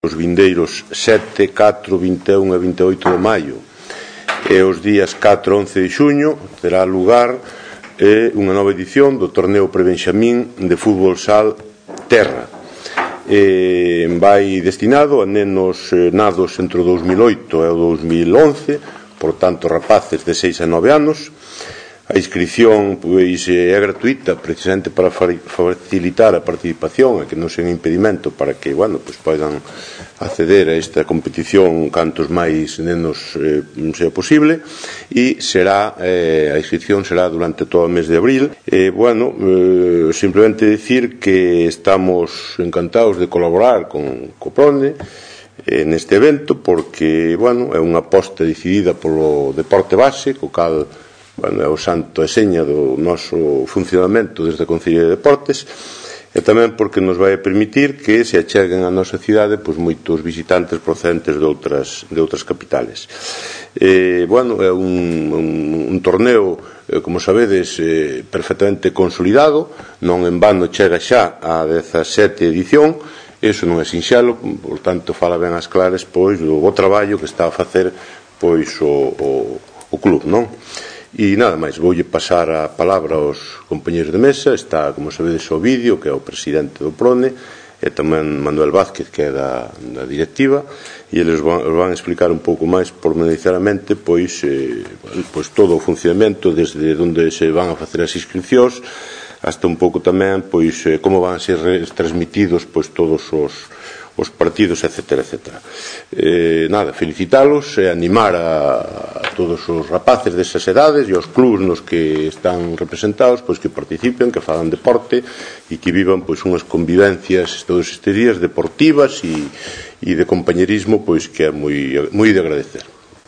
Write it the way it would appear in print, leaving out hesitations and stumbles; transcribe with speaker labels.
Speaker 1: os vindeiros 7, 4, 21 e 28 de maio e os días 4 e 11 de xuño terá lugar unha nova edición do torneo Prebenxamín de fútbol sal terra. Vai destinado a nenos nados entre o 2008 e o 2011, por tanto rapaces de 6 a 9 anos. A inscripción pois, é gratuita precisamente para facilitar a participación e que non sea un impedimento para que pois, poidan acceder a esta competición cantos máis nenos sea posible e a inscripción será durante todo o mes de abril. Simplemente decir que estamos encantados de colaborar con Prone neste evento porque é unha aposta decidida polo deporte base, co cal é o santo e seña do noso funcionamento desde a Concellería de Deportes e tamén porque nos vai permitir que se acheguen á nosa cidade moitos visitantes procedentes de outras capitales. É un torneo, como sabedes, perfectamente consolidado, non en vano chega xa á 17ª edición. Iso non é sinxelo, por tanto fala ben ás claras do bo traballo que está a facer o club, non? E nada máis, voulle pasar a palabra aos compañeros de mesa. Está, como sabedes, o vídeo, que é o presidente do Prone, e tamén Manuel Vázquez, que é da directiva, e eles van explicar un pouco máis pormenorizadamente todo o funcionamento, desde onde se van a facer as inscripcións hasta un pouco tamén como van a ser transmitidos todos os partidos, etc. Felicitalos e animar a todos os rapaces desas edades e aos clubs nos que están representados que participen, que fagan deporte e que vivan unhas convivencias todos estes días deportivas e de compañerismo que é moi de agradecer.